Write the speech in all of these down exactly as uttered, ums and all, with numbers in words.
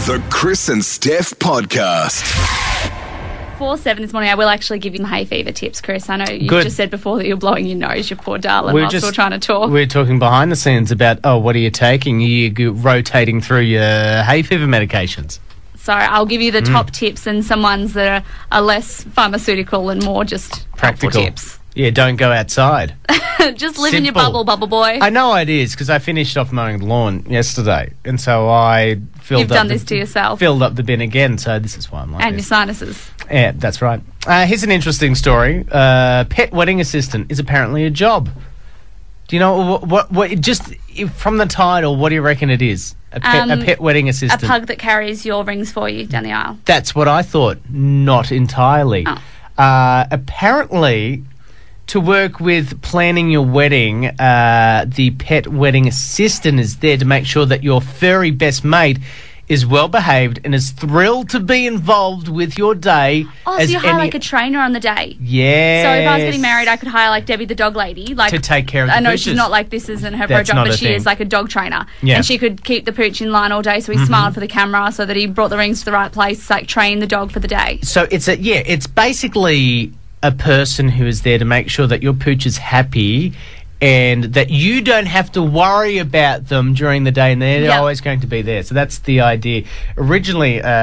The Chris and Steph Podcast. Four seven this morning, I will actually give you the hay fever tips, Chris. I know you Good. just said before that you're blowing your nose, you poor darling, We're while just- still trying to talk. We're talking behind the scenes about, oh, what are you taking? Are you go- rotating through your hay fever medications? So I'll give you Mm. the top tips and some ones that are, are less pharmaceutical and more just Practical helpful tips. Yeah, don't go outside. Just live in your Simple. bubble, bubble boy. I know it is because I finished off mowing the lawn yesterday, and so I filled You've up done the, this to yourself. Filled up the bin again, so this is why I'm like And your this. sinuses. Yeah, that's right. Uh, here's an interesting story. Uh, pet wedding assistant is apparently a job. Do you know what? What? what just if- from the title, what do you reckon it is? A pet, Um, a pet wedding A assistant. pug that carries your rings for you down the aisle. That's what I thought. Not entirely. Oh. Uh, apparently, to work with planning your wedding, uh, the pet wedding assistant is there to make sure that your furry best mate is well behaved and is thrilled to be involved with your day. Oh, as so you hire any- like a trainer on the day. Yes. So if I was getting married, I could hire like Debbie the dog lady, like To take care of the I know pooches. she's not like this isn't her That's pro job, not but a she thing. is like a dog trainer, Yeah. and she could keep the pooch in line all day. So he smiled for the camera, so that he brought the rings to the right place, like train the dog for the day. So it's a yeah, it's basically a person who is there to make sure that your pooch is happy and that you don't have to worry about them during the day, and they're Yep. always going to be there. So that's the idea. Originally, uh,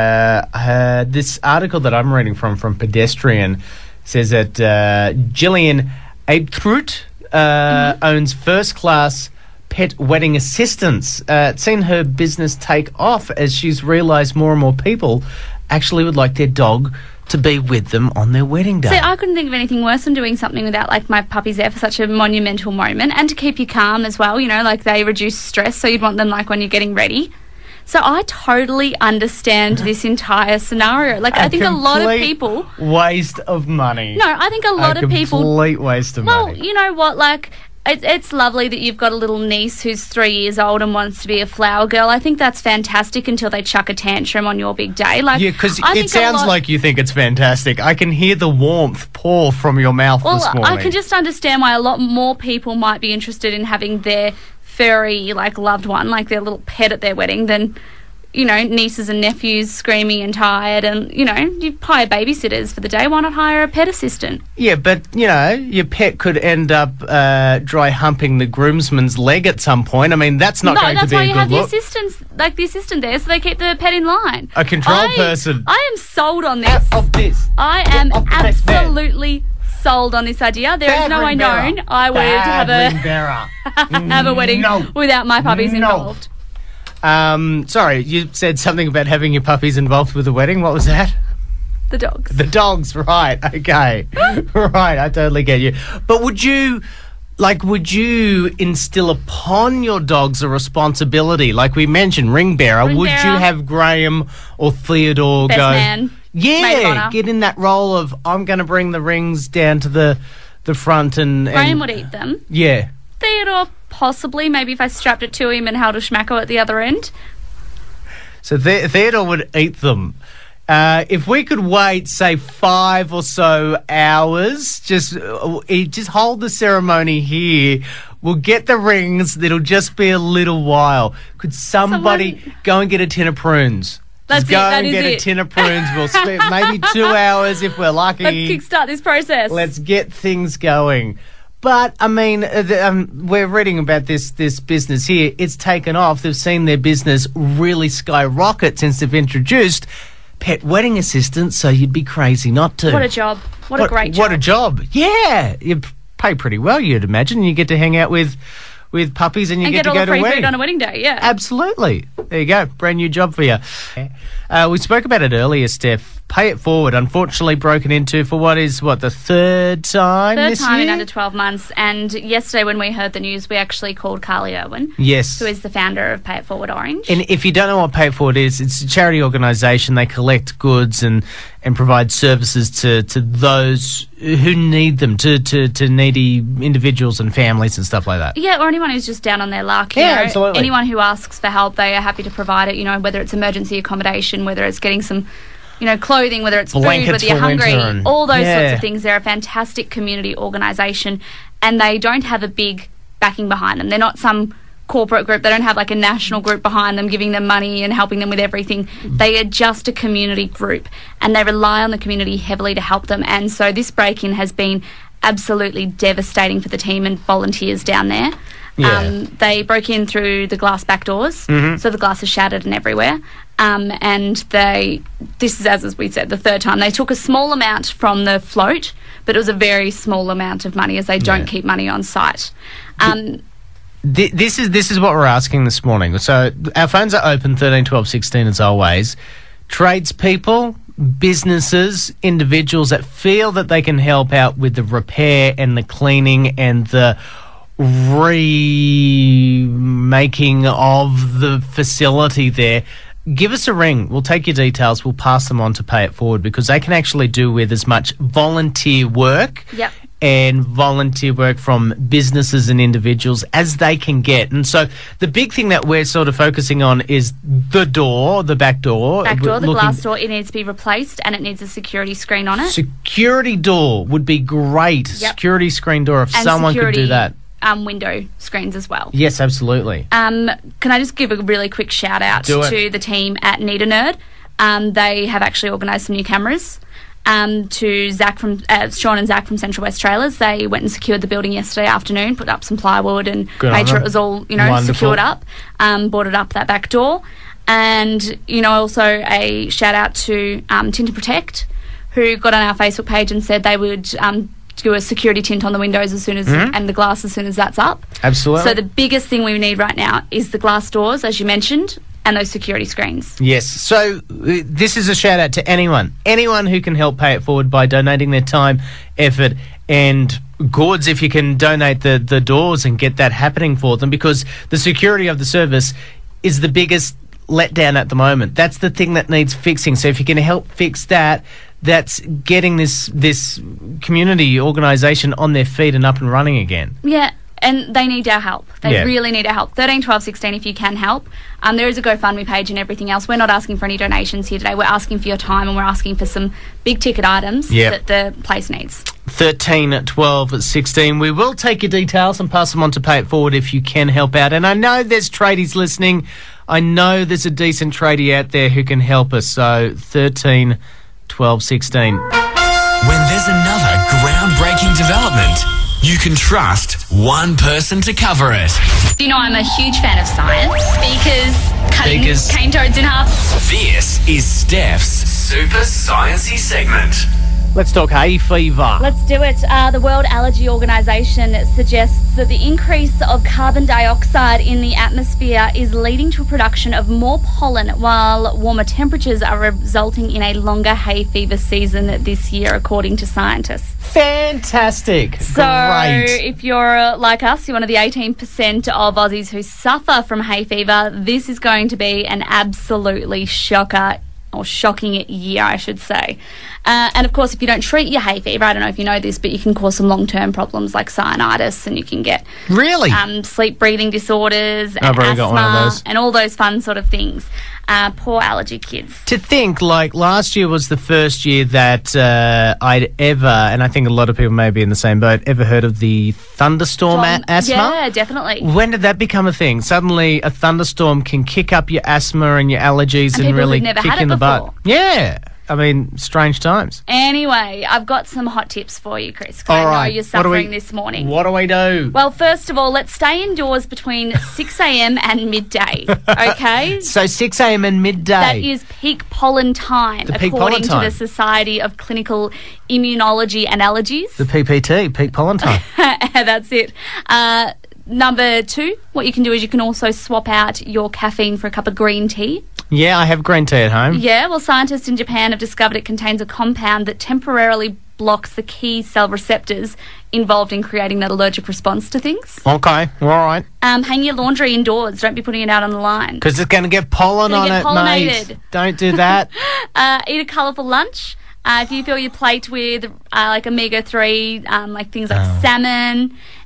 uh, this article that I'm reading from, from Pedestrian, says that uh, Gillian Abtrut uh, Mm-hmm. owns first-class pet wedding assistants. Uh, it's seen her business take off as she's realised more and more people actually would like their dog to be with them on their wedding day. See, I couldn't think of anything worse than doing something without like my puppies there for such a monumental moment, and to keep you calm as well. You know, like they reduce stress, so you'd want them like when you're getting ready. So I totally understand this entire scenario. Like I think a lot of complete people. waste of money. No, I think a lot a of people. complete waste of Well, money. you know what, like, it, it's lovely that you've got a little niece who's three years old and wants to be a flower girl. I think that's fantastic until they chuck a tantrum on your big day. Like, Yeah, because I it think a sounds lot- like you think it's fantastic. I can hear the warmth pour from your mouth Well, this morning. I can just understand why a lot more people might be interested in having their furry, like, loved one, like their little pet at their wedding than, you know, nieces and nephews screaming and tired. And, you know, you hire babysitters for the day. Why not hire a pet assistant? Yeah, but, you know, your pet could end up uh, dry humping the groomsman's leg at some point. I mean, that's not no, going to that's be why a you good have the look. assistants, like the assistant there, so they keep the pet in line. A control I, person. I am sold on this. Out of this. I am off the best bed. absolutely sold on this idea. There is Bad no way ring bearer. known I would Bad have ring a bearer. have a wedding No. without my puppies No. involved. Um, sorry, you said something about having your puppies involved with the wedding. What was that? The dogs. The dogs, right? Okay, right. I totally get you. But would you, like, would you instill upon your dogs a responsibility? Like we mentioned, ring bearer. Ring would bearer. you have Graham or Theodore Best go? man. Maid of Yeah, honour. get in that role of I'm going to bring the rings down to the the front and. and Graham would eat them. Yeah. Theodore, possibly. Maybe if I strapped it to him and held a schmacko at the other end. So the- Theodore would eat them. Uh, if we could wait, say, five or so hours, just uh, just hold the ceremony here. We'll get the rings. It'll just be a little while. Could somebody Someone- go and get a tin of prunes? That's just it, go that and is get a it. tin of prunes. We'll spend maybe two hours if we're lucky. Let's kickstart this process. Let's get things going. But, I mean, uh, the, um, we're reading about this this business here. It's taken off. They've seen their business really skyrocket since they've introduced pet wedding assistants, so you'd be crazy not to. What a job. What, a great job. What a job. Yeah. You p- pay pretty well, you'd imagine. You get to hang out with, with puppies and you and get, get all to go the to a free wedding. food on a wedding day, yeah. Absolutely. There you go. Brand new job for you. Uh, we spoke about it earlier, Steph. Pay It Forward, unfortunately broken into for what is, what, the third time Third this time year? in under twelve months. And yesterday when we heard the news, we actually called Carly Irwin, Yes. who is the founder of Pay It Forward Orange. And if you don't know what Pay It Forward is, it's a charity organisation. They collect goods and, and provide services to, to those who need them, to, to, to needy individuals and families and stuff like that. Yeah, or anyone who's just down on their luck. You Yeah, know, absolutely. Anyone who asks for help, they are happy to provide it, you know, whether it's emergency accommodation, whether it's getting some, you know, clothing, whether it's Blankets food, whether you're for winter hungry, and- all those yeah. sorts of things. They're a fantastic community organisation and they don't have a big backing behind them. They're not some corporate group. They don't have like a national group behind them giving them money and helping them with everything. They are just a community group, and they rely on the community heavily to help them. And so this break-in has been absolutely devastating for the team and volunteers down there. Yeah. Um, they broke in through the glass back doors, Mhm. so the glass is shattered and everywhere. Um, and they, this is, as we said, the third time. They took a small amount from the float, but it was a very small amount of money, as they don't Yeah. keep money on site. Um, Th- This is this is what we're asking this morning. So our phones are open thirteen, twelve, sixteen as always. Tradespeople, businesses, individuals that feel that they can help out with the repair and the cleaning and the remaking of the facility there. Give us a ring. We'll take your details. We'll pass them on to Pay It Forward, because they can actually do with as much volunteer work Yep. and volunteer work from businesses and individuals as they can get. And so the big thing that we're sort of focusing on is the door, the back door. back door, We're the looking- glass door, it needs to be replaced, and it needs a security screen on it. Security door would be great. Yep. Security screen door, if and someone security, could do that. Um, window screens as well. Yes, absolutely. Um, can I just give a really quick shout out Do it. to the team at Need a Nerd? Um, they have actually organised some new cameras. Um, to Zach from uh, Sean and Zach from Central West Trailers, they went and secured the building yesterday afternoon, put up some plywood, and Good made on sure them. it was all you know Wonderful. secured up. Um, boarded up that back door, and you know also a shout out to um, Tint to Protect, who got on our Facebook page and said they would um, do a security tint on the windows as soon as Mhm. and the glass as soon as that's up. Absolutely. So the biggest thing we need right now is the glass doors, as you mentioned, and those security screens. Yes. So uh, this is a shout out to anyone, anyone who can help Pay It Forward by donating their time, effort, and goods. If you can donate the, the doors and get that happening for them, because the security of the service is the biggest letdown at the moment. That's the thing that needs fixing. So if you can help fix that, that's getting this this community organisation on their feet and up and running again. Yeah, and they need our help. They Yeah. really need our help. thirteen, twelve, sixteen if you can help. Um, there is a GoFundMe page and everything else. We're not asking for any donations here today. We're asking for your time, and we're asking for some big ticket items Yep. that the place needs. thirteen, twelve, sixteen. We will take your details and pass them on to Pay It Forward if you can help out. And I know there's tradies listening. I know there's a decent tradie out there who can help us. So thirteen, twelve, sixteen. When there's another groundbreaking development, you can trust one person to cover it. You know, I'm a huge fan of science. Speakers, cutting Speakers. cane toads in half. This is Steph's Super Sciencey segment. Let's talk hay fever. Let's do it. Uh, the World Allergy Organisation suggests that the increase of carbon dioxide in the atmosphere is leading to a production of more pollen, while warmer temperatures are resulting in a longer hay fever season this year, according to scientists. Fantastic. So, Great. if you're uh, like us, you're one of the eighteen percent of Aussies who suffer from hay fever, this is going to be an absolutely shocker, or shocking year, I should say. Uh, and of course, if you don't treat your hay fever, I don't know if you know this, but you can cause some long-term problems like cyanitis, and you can get Really? um, sleep breathing disorders and I've already asthma got one of those. and all those fun sort of things. Uh, poor allergy kids. To think, like, last year was the first year that uh, I'd ever, and I think a lot of people may be in the same boat, ever heard of the thunderstorm a- Tom- asthma? Yeah, definitely. When did that become a thing? Suddenly, a thunderstorm can kick up your asthma and your allergies And and, people really who've never kick had it in the before. butt. Yeah. I mean, strange times. Anyway, I've got some hot tips for you, Chris, 'cause I All know right. you're What do suffering we- this morning. What do we do? Well, first of all, let's stay indoors between six a.m. and midday, okay? So six a.m. and midday. That is peak pollen time, The peak according pollen time. to the Society of Clinical Immunology and Allergies. the P P T, peak pollen time. That's it. Uh, number two, what you can do is you can also swap out your caffeine for a cup of green tea. Yeah, I have green tea at home. Yeah, well, scientists in Japan have discovered it contains a compound that temporarily blocks the key cell receptors involved in creating that allergic response to things. Okay, all right. Um, hang your laundry indoors. Don't be putting it out on the line. Because it's going to get pollen Gonna on get it, pollinated. mate. Don't do that. Uh, eat a colourful lunch. Uh, if you fill your plate with uh, like omega three, um, like things like Oh. salmon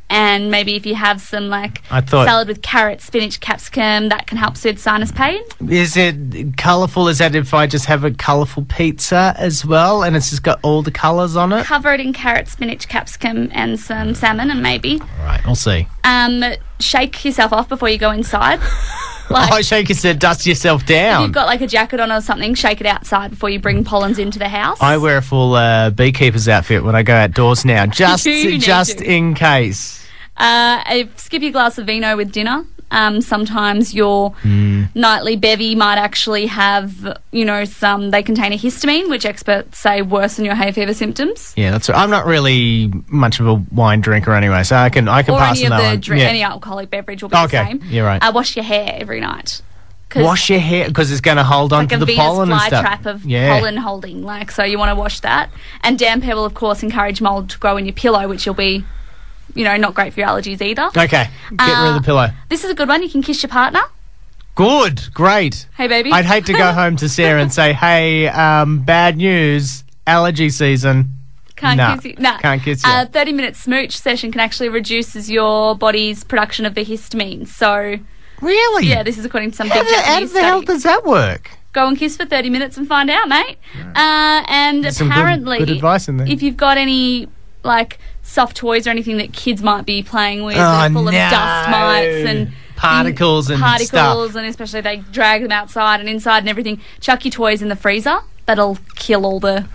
And maybe if you have some like I thought- salad with carrot, spinach, capsicum, that can help soothe sinus pain. Is it colourful? Is that if I just have a colourful pizza as well and it's just got all the colours on it? Cover it in carrot, spinach, capsicum, and some salmon, and maybe. All right, we'll see. Um, shake yourself off before you go inside. Like, oh, shake yourself, dust yourself if down. you've got like a jacket on or something, shake it outside before you bring pollens into the house. I wear a full uh, beekeeper's outfit when I go outdoors now, just You need just to. in case. Uh, a- skip your glass of vino with dinner. Um, sometimes your Mm. nightly bevy might actually have, you know, some, they contain a histamine, which experts say worsen your hay fever symptoms. Yeah, that's right. I'm not really much of a wine drinker anyway, so I can I can Or pass any on of that the one. drink, Yeah. any alcoholic beverage will be Okay, the same. you're right. Uh, wash your hair every night. 'Cause Wash your hair because it's going to hold on like to a the Venus pollen and stuff. flytrap of yeah. pollen holding, like, so you want to wash that. And damp hair will, of course, encourage mold to grow in your pillow, which will be, you know, not great for your allergies either. Okay, get rid Uh, of the pillow. This is a good one. You can kiss your partner. Good, great. Hey, baby. I'd hate to go home to Sarah and say, "Hey, um, bad news, allergy season." Can't Nah, kiss you. Nah. can't kiss you. A thirty minute smooch session can actually reduces your body's production of the histamine. So, Really? yeah, this is according to some How, big the, how Japanese the hell study. does that work? Go and kiss for thirty minutes and find out, mate. Uh, and Some good- apparently, good advice in there. if you've got any like soft toys or anything that kids might be playing with, Oh, that are full no. of dust mites and Particles and particles, stuff. and especially if they drag them outside and inside and everything, chuck your toys in the freezer. That'll kill all the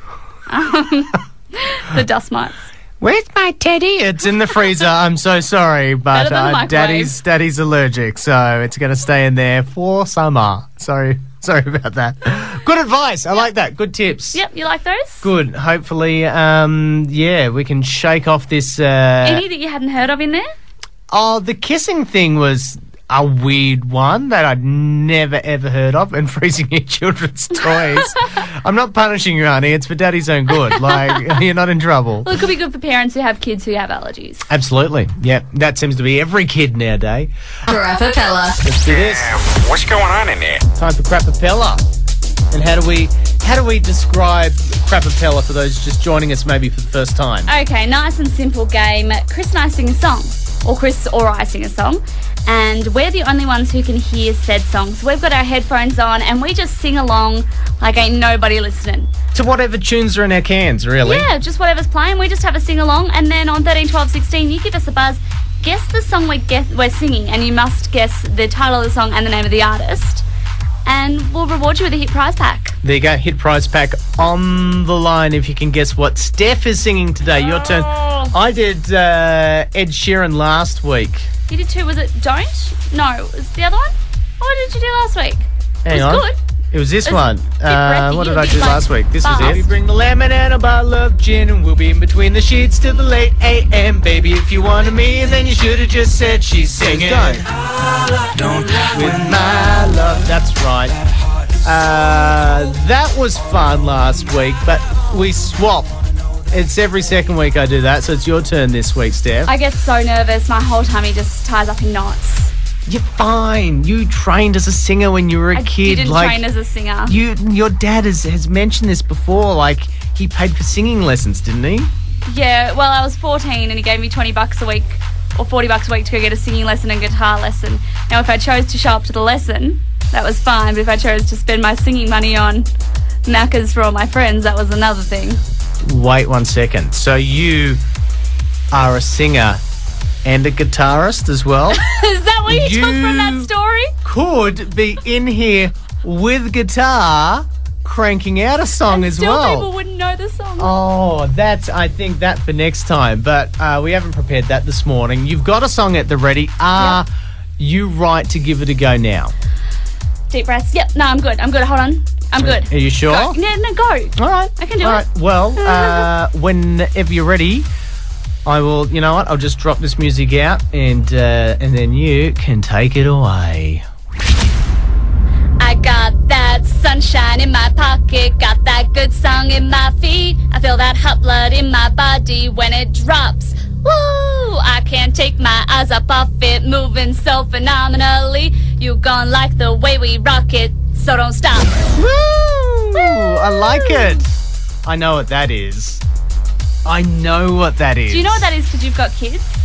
um, the dust mites. Where's my teddy? It's in the freezer. I'm so sorry, but Better than the uh, microwave. daddy's daddy's allergic, so it's going to stay in there for summer. Sorry, sorry about that. Good advice. I like that. Good tips. Yep, you like those? Good. Hopefully, um, yeah, we can shake off this. Uh, Any that you hadn't heard of in there? oh, the kissing thing was a weird one that I'd never ever heard of, and freezing your children's toys. I'm not punishing you, honey. It's for daddy's own good. Like, you're not in trouble. Well, it could be good for parents who have kids who have allergies. Absolutely. Yeah, that seems to be every kid nowadays. Crapapella. Let's do this. What's going on in there? Time for Crapapella. And how do we how do we describe Crapapella for those just joining us maybe for the first time? Okay, nice and simple game. Chris and I sing a song, or Chris or I sing a song, and we're the only ones who can hear said song. So we've got our headphones on and we just sing along like ain't nobody listening. To whatever tunes are in our cans, really. Yeah, just whatever's playing, we just have a sing along, and then on thirteen, twelve, sixteen, you give us a buzz, guess the song we're, guess, we're singing, and you must guess the title of the song and the name of the artist, and we'll reward you with a hit prize pack. There you go, hit prize pack on the line if you can guess what Steph is singing today. Your turn. Oh. I did uh, Ed Sheeran last week. You did two, was it Don't? No, it was the other one? What did you do last week? Hang it was on. good. It was this It's one. a bit Uh, breathy, what did a I bit do like last week? This fast. was it. We bring the lemon and a bottle of gin, and we'll be in between the sheets till the late A M. Baby, if you wanted me, then you should have just said she's singing. Don't. Don't With my love. That's right. Uh, that was fun last week, but we swap. It's every second week I do that, so it's your turn this week, Steph. I get so nervous, my whole tummy just ties up in knots. You're fine. You trained as a singer when you were a I kid. didn't like train as a singer. you, your dad has, has mentioned this before. Like he paid for singing lessons, didn't he? Yeah, well, I was fourteen and he gave me twenty bucks a week or forty bucks a week to go get a singing lesson and guitar lesson. Now, if I chose to show up to the lesson, that was fine, but if I chose to spend my singing money on Maccas for all my friends, that was another thing. Wait one second. So you are a singer and a guitarist as well? Is that what you, took from that You- story? Could be in here with guitar cranking out a song as Still well. people wouldn't know the song. Oh, that's, I think, that for next time. But uh, we haven't prepared that this morning. You've got a song at the ready. Are you right to give it a go now? Deep breaths. Yep, no, I'm good. I'm good. Hold on. I'm good. Are you sure? Go. No, no, go. All right. I can do All it. right. Well, uh, whenever you're ready, I will, you know what, I'll just drop this music out and uh, and then you can take it away. I got that sunshine in my pocket, got that good song in my feet. I feel that hot blood in my body when it drops. Woo! I can't take my eyes up off it, moving so phenomenally. You gon' like the way we rock it, so don't stop. Woo! I like it. I know what that is. I know what that is. Do you know what that is because you've got kids?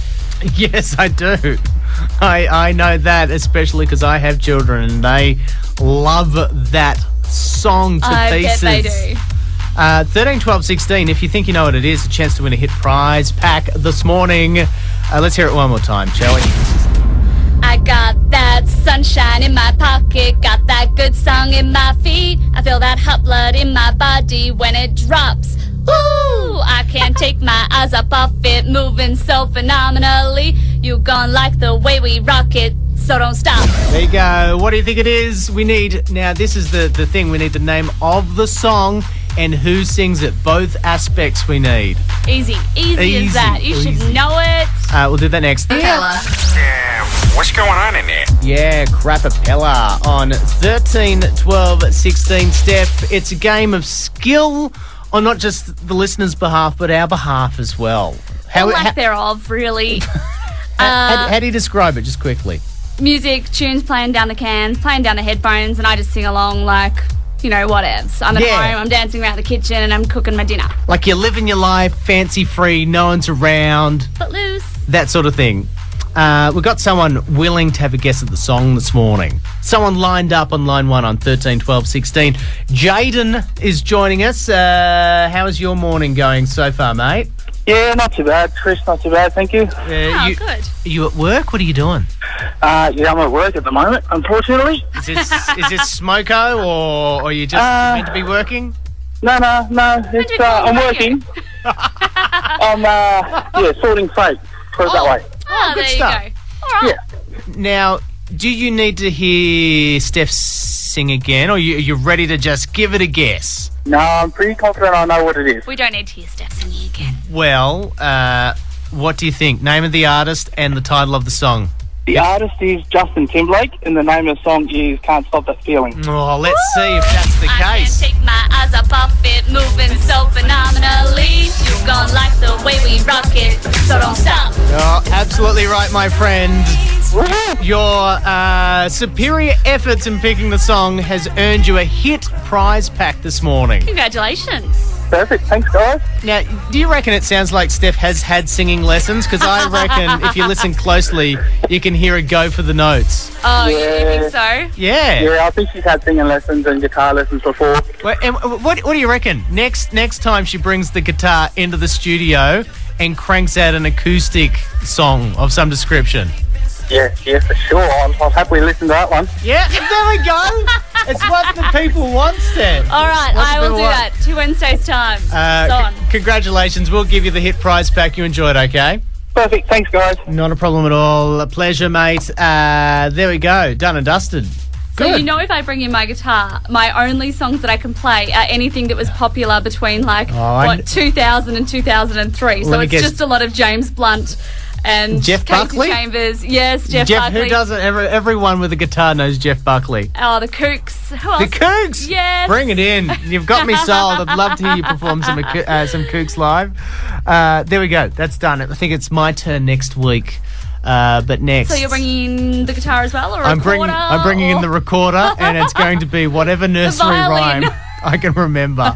Yes, I do. I I know that, especially because I have children and they love that song to I pieces. bet they do. Uh, thirteen, twelve, sixteen, if you think you know what it is, a chance to win a hit prize pack this morning. Uh, let's hear it one more time, shall we? I got that sunshine in my pocket, got that good song in my feet. I feel that hot blood in my body when it drops. Ooh, I can't take my eyes up off it, moving so phenomenally. You gon' like the way we rock it, so don't stop. There you go. What do you think it is? We need, now this is the, the thing, we need the name of the song and who sings it. Both aspects we need. Easy, easy, Easy, as that. You easy. should know it. Uh, we'll do that next. Yeah, what's going on in there? Yeah, Crapapella on thirteen, twelve, sixteen. Steph, it's a game of skill on not just the listeners' behalf, but our behalf as well. How, How, lack how, thereof, really. how, uh, how do you describe it, just quickly? music, tunes playing down the cans, playing down the headphones, and I just sing along like, you know, whatevs. I'm at Yeah. home, I'm dancing around the kitchen, and I'm cooking my dinner. Like you're living your life, fancy-free, no one's around, But loose. that sort of thing. Uh, we've got someone willing to have a guess at the song this morning. Someone lined up on line one on thirteen, twelve, sixteen. Jaden is joining us. Uh, how is your morning going so far, mate? Yeah, not too bad, Chris. Not too bad, thank you. Uh, Oh, you, good. Are you at work? What are you doing? Uh, yeah, I'm at work at the moment, unfortunately. Is this is this smoko or, or are you just Uh, meant to be working? No, no, no. It's, you uh, call I'm radio? working. I'm, uh, yeah, sorting freight. Put it that way. Oh, good there stuff. you go. All right. Yeah. Now, do you need to hear Steph sing again, or you, are you ready to just give it a guess? No, I'm pretty confident I know what it is. We don't need to hear Steph singing again. Well, uh, what do you think? Name of the artist and the title of the song. The artist is Justin Timberlake, and the name of the song is Can't Stop That Feeling. Oh, let's see if that's the I can't case. take my eyes up off it, moving so phenomenally. You gon' like the way we rock it, so don't stop. Oh, absolutely right, my friend. Your uh, superior efforts in picking the song has earned you a hit prize pack this morning. Congratulations. Perfect. Thanks, guys. Now, do you reckon it sounds like Steph has had singing lessons? Because I reckon if you listen closely, you can hear her go for the notes. Oh, you Yeah. think so? Yeah. Yeah, I think she's had singing lessons and guitar lessons before. Well, and what, what do you reckon? Next next time she brings the guitar into the studio and cranks out an acoustic song of some description. Yeah, yeah, for sure. I'll, I'll happily listen to that one. Yeah, there we go. It's what the people want, Steph. All right, What's I the will do what? that. Two Wednesdays' time. Uh, It's on. c- congratulations. We'll give you the hit prize pack. You enjoyed, okay? Perfect. Thanks, guys. Not a problem at all. A pleasure, mate. Uh, there we go. Done and dusted. So Good. you know, if I bring in my guitar, my only songs that I can play are anything that was popular between like Oh, I what kn- two thousand and two thousand three. So Let me it's guess. just a lot of James Blunt and Jeff Casey Buckley? Chambers. Yes, Jeff, Jeff, Buckley. who doesn't? Every, everyone with a guitar knows Jeff Buckley. Oh, the Kooks. Who else? The Kooks! Yes. Bring it in. You've got me sold. I'd love to hear you perform some uh, some Kooks live. Uh, there we go. That's done. I think it's my turn next week. Uh, but next... So you're bringing in the guitar as well, or a I'm, bring, recorder? I'm bringing in or- the recorder, and it's going to be whatever nursery violin. rhyme I can remember.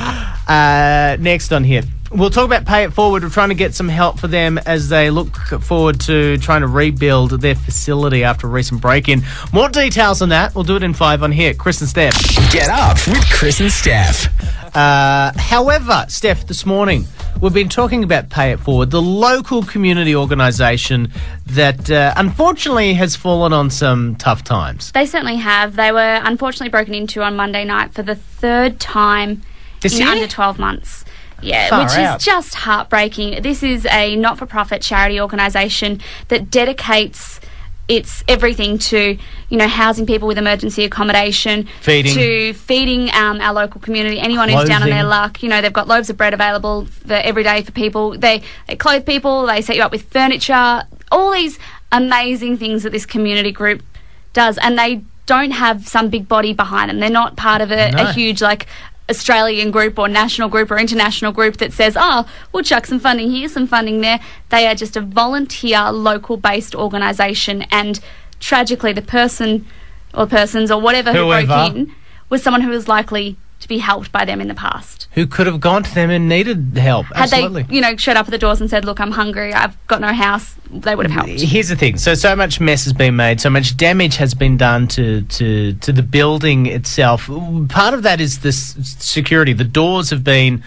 uh, next on here. We'll talk about Pay It Forward. We're trying to get some help for them as they look forward to trying to rebuild their facility after a recent break-in. More details on that. We'll do it in five on here. Chris and Steph. Get up with Chris and Steph. Uh, however, Steph, this morning we've been talking about Pay It Forward, the local community organisation that uh, unfortunately has fallen on some tough times. They certainly have. They were unfortunately broken into on Monday night for the third time This in year? under twelve months. Yeah, Far which out. is just heartbreaking. This is a not-for-profit charity organisation that dedicates its everything to, you know, housing people with emergency accommodation, Feeding. to feeding um, our local community, anyone who's down on their Clothing. luck. You know, they've got loaves of bread available for every day for people. They they clothe people. They set you up with furniture. All these amazing things that this community group does, and they don't have some big body behind them. They're not part of a, No. a huge like Australian group or national group or international group that says, oh, we'll chuck some funding here, some funding there. They are just a volunteer, local-based organisation, and tragically the person or persons or whatever who Whoever. broke in was someone who was likely to be helped by them in the past. Who could have gone to them and needed help. Had Absolutely. they, you know, showed up at the doors and said, look, I'm hungry, I've got no house, they would have helped. Here's the thing. So, so much mess has been made, so much damage has been done to, to, to the building itself. Part of that is this security. The doors have been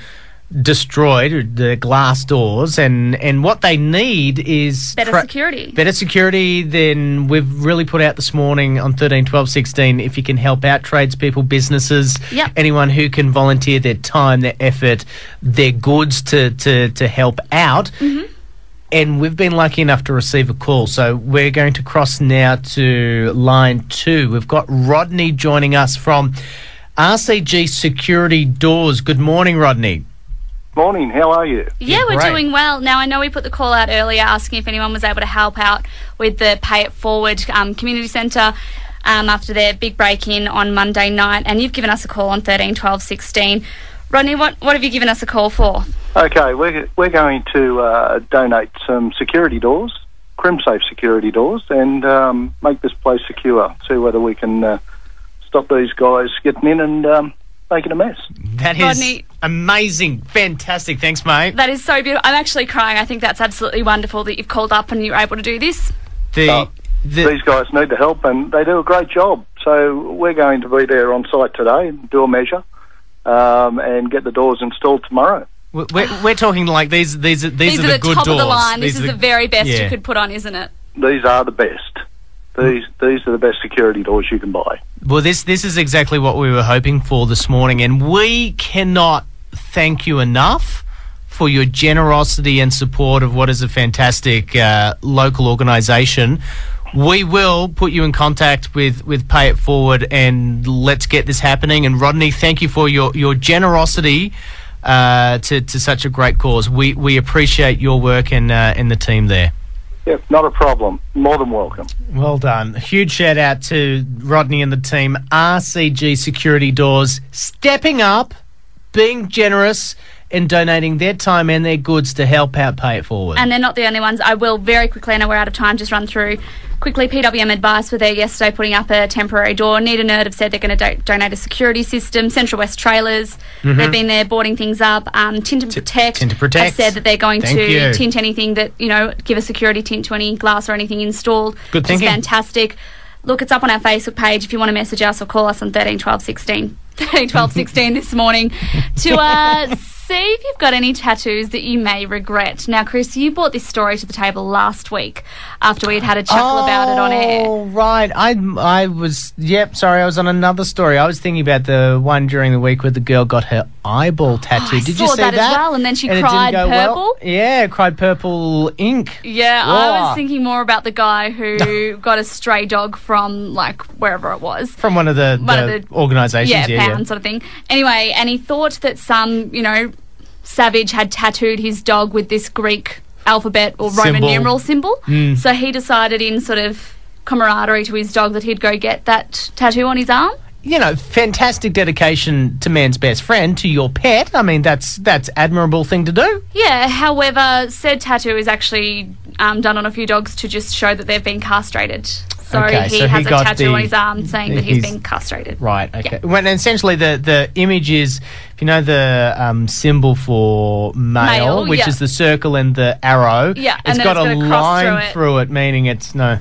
destroyed, the glass doors, and, and what they need is... Better tra- security. Better security than we've really put out this morning on thirteen, twelve, sixteen. If you can help out tradespeople, businesses, Yep. anyone who can volunteer their time, their effort, their goods to, to, to help out. Mm-hmm. And we've been lucky enough to receive a call. So we're going to cross now to line two. We've got Rodney joining us from R C G Security Doors. Good morning, Rodney. Morning, how are you? Yeah, we're great. doing well. Now, I know we put the call out earlier asking if anyone was able to help out with the Pay It Forward um, Community Centre um, after their big break-in on Monday night, and you've given us a call on thirteen, twelve, sixteen. Rodney, what, what have you given us a call for? Okay, we're, we're going to uh, donate some security doors, CrimSafe security doors, and um, make this place secure. See whether we can uh, stop these guys getting in and um, making a mess. That is Rodney. amazing. Fantastic. Thanks, mate. That is so beautiful. I'm actually crying. I think that's absolutely wonderful that you've called up and you're able to do this. The, Oh, the, These guys need the help, and they do a great job. So we're going to be there on site today, do a measure, um, and get the doors installed tomorrow. we're, we're talking like these These, these, These are, are the, the good top doors. of the line. These This are is the very best yeah. you could put on, isn't it? These are the best. These these are the best security doors you can buy. Well, this this is exactly what we were hoping for this morning, and we cannot thank you enough for your generosity and support of what is a fantastic uh, local organisation. We will put you in contact with, with Pay It Forward, and let's get this happening. And Rodney, thank you for your, your generosity uh, to, to such a great cause. We we appreciate your work and uh, and the team there. Yep, not a problem. More than welcome. Well done. Huge shout out to Rodney and the team. R C G Security Doors stepping up, being generous, and donating their time and their goods to help out Pay It Forward. And they're not the only ones. I will very quickly, I know we're out of time, just run through quickly. P W M Advice were there yesterday putting up a temporary door. Need a Nerd have said they're going to do- donate a security system. Central West Trailers, they've been there boarding things up. Um, Tint and Protect, Tint and Protect. have said that they're going Thank to you. tint anything that, you know, give a security tint to any glass or anything installed. Good which is thinking. fantastic. Look, it's up on our Facebook page if you want to message us or call us on thirteen, twelve, sixteen. thirteen, twelve, sixteen this morning to uh, see if you've got any tattoos that you may regret. Now, Chris, you brought this story to the table last week after we'd had a chuckle about it on air. Oh, right. I, I was, yep, sorry, I was on another story. I was thinking about the one during the week where the girl got her eyeball tattooed. Oh, I Did saw you see that that? as well, and then she it didn't cried go well? purple. Yeah, cried purple ink. Yeah, I Whoa. was thinking more about the guy who got a stray dog from, like, wherever it was. From one of the, One the, of the- organisations. Yeah, Yeah, pound yeah. sort of thing. Anyway, and he thought that some, you know, savage had tattooed his dog with this Greek alphabet or Roman Symbol. numeral symbol. Mm. So he decided, in sort of camaraderie to his dog, that he'd go get that tattoo on his arm. You know, fantastic dedication to man's best friend, to your pet. I mean, that's that's admirable thing to do. Yeah, however, said tattoo is actually um, done on a few dogs to just show that they've been castrated. So Okay, he so he has a got tattoo the- on his arm saying that he's he's- been castrated. Right, okay. When essentially the, the image is, if you know the um, symbol for male, Male, which yeah. is the circle and the arrow, Yeah, it's and then got it's a got a cross through line it. through it, meaning it's no.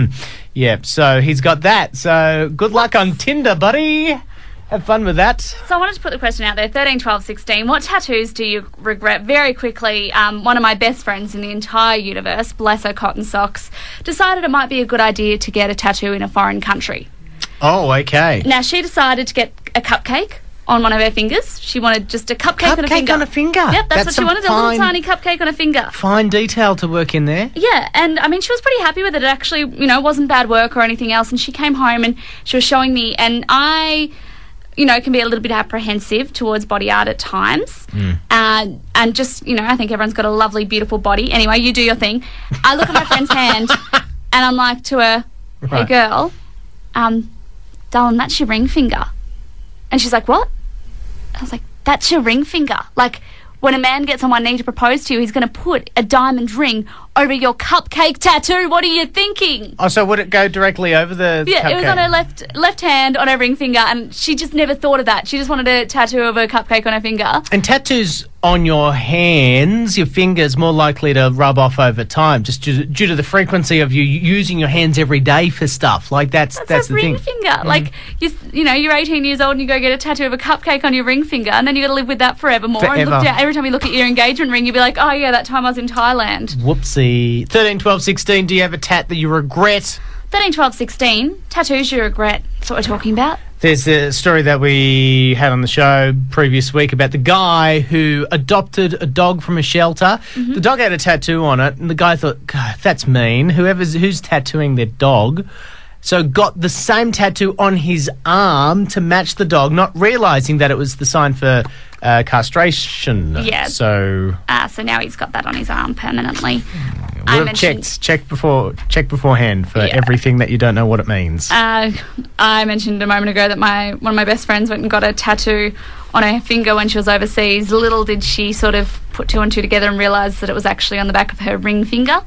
Yep, so he's got that. So good luck on Tinder, buddy. Have fun with that. So I wanted to put the question out there, thirteen, twelve, sixteen. What tattoos do you regret? Very quickly, um, one of my best friends in the entire universe, bless her cotton socks, decided it might be a good idea to get a tattoo in a foreign country. Oh, okay. Now, she decided to get a cupcake on one of her fingers. She wanted just a cupcake, on a Cupcake finger. on a finger? Yep, that's, That's what she some wanted, a fine- little tiny cupcake on a finger. Fine detail to work in there. Yeah, and I mean, she was pretty happy with it. It actually, you know, wasn't bad work or anything else. And she came home and she was showing me, and I, you know, can be a little bit apprehensive towards body art at times. Mm. Uh, and just, you know, I think everyone's got a lovely, beautiful body. Anyway, you do your thing. I look at my friend's hand and I'm like to her, hey, Right. girl, um, darling, that's your ring finger. And she's like, what? I was like, that's your ring finger. Like, when a man gets on one knee to propose to you, he's going to put a diamond ring over your cupcake tattoo. What are you thinking? Oh, so would it go directly over the Yeah, cupcake? it was on her left left hand on her ring finger, and she just never thought of that. She just wanted a tattoo of a cupcake on her finger. And tattoos on your hands, your fingers, more likely to rub off over time, just due to, due to the frequency of you using your hands every day for stuff. Like that's That's, that's a the ring thing. finger. Mm. Like you, you know, you're eighteen years old and you go get a tattoo of a cupcake on your ring finger, and then you got to live with that forevermore. And Forever. look down, every time you look at your engagement ring, you'll be like, oh yeah, that time I was in Thailand. Whoopsie. thirteen, twelve, sixteen, do you have a tat that you regret? thirteen, twelve, sixteen, tattoos you regret. That's what we're talking about. There's a story that we had on the show previous week about the guy who adopted a dog from a shelter. Mm-hmm. The dog had a tattoo on it, and the guy thought, God, that's mean. Whoever's who's tattooing their dog. So got the same tattoo on his arm to match the dog, not realising that it was the sign for uh, castration. Yeah. So Uh, so now he's got that on his arm permanently. would I have mentioned- checked checked before check beforehand for Yeah. everything that you don't know what it means. Uh, I mentioned a moment ago that my one of my best friends went and got a tattoo on her finger when she was overseas. Little did she sort of put two and two together and realise that it was actually on the back of her ring finger,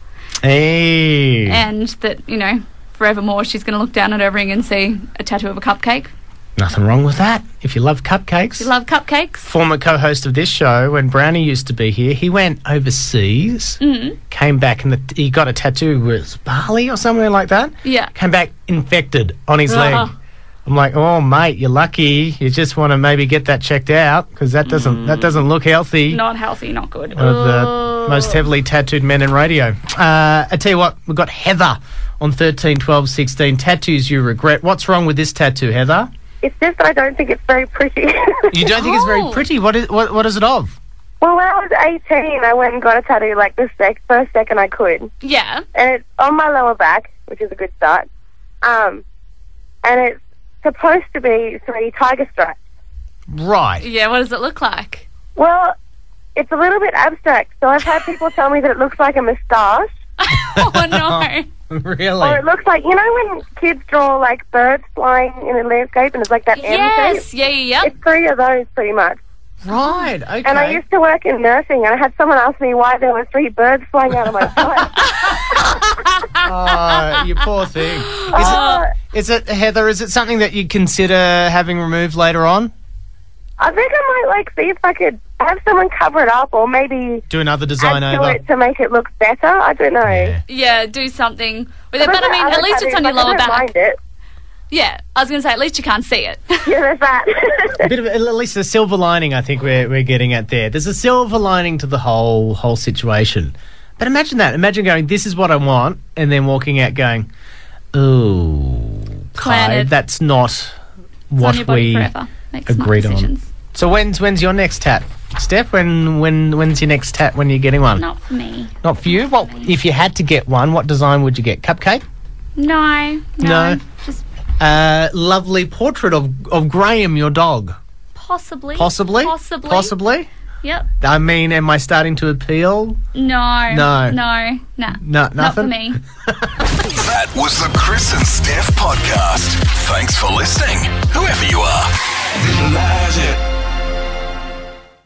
Hey. and that, you know, forevermore she's going to look down at her ring and see a tattoo of a cupcake. Nothing wrong with that. If you love cupcakes. You love cupcakes? Former co-host of this show, when Brownie used to be here, he went overseas, Mm. came back, and the, he got a tattoo. Was it Bali or somewhere like that? Yeah. Came back infected on his Oh. leg. I'm like, oh mate, you're lucky. You just want to maybe get that checked out because that doesn't that doesn't look healthy. Not healthy, not good. One of the Oh. most heavily tattooed men in radio. Uh, I tell you what, we've got Heather on thirteen, twelve, sixteen. Tattoos you regret. What's wrong with this tattoo, Heather? It's just that I don't think it's very pretty. You don't think it's very Oh. pretty? What is what? What is it of? Well, when I was eighteen, I went and got a tattoo like the sec- first second I could. Yeah. And it's on my lower back, which is a good start. Um, and it's supposed to be three tiger stripes. Right. Yeah, what does it look like? Well, it's a little bit abstract, so I've had people tell me that it looks like a moustache. Oh, no. Really? Or it looks like, you know when kids draw like birds flying in a landscape and it's like that M Yes. shape? Yeah, yeah, yeah. It's three of those pretty much. Right, okay. And I used to work in nursing, and I had someone ask me why there were three birds flying out of my butt. Oh, you poor thing. Is, Uh, it, is it, Heather, is it something that you'd consider having removed later on? I think I might like see if I could have someone cover it up, or maybe Do another design add to over? it to make it look better. I don't know. Yeah. Yeah, do something with it. I've But I got mean, other at least it's on your tattoos, like, I lower don't back. mind it. Yeah, I was going to say, at least you can't see it. Yeah, there's that. A bit of at least a silver lining. I think we're we're getting at there. There's a silver lining to the whole whole situation. But imagine that. Imagine going, "This is what I want," and then walking out going, "Oh, Plan Clive, it. that's not It's what on your body we forever. Make smart agreed on." decisions. So when's when's your next tat, Steph? When when when's your next tat? When you're getting one? Not for me. Not for you. Well, if you had to get one, what design would you get? Cupcake? No, no. No. Just Uh, lovely portrait of of Graham, your dog. possibly. Possibly. Possibly. Possibly. Yep. I mean, am I starting to appeal? No. No. No. Nah. No, Not for nothing. me. That was the Chris and Steph podcast. Thanks for listening. Whoever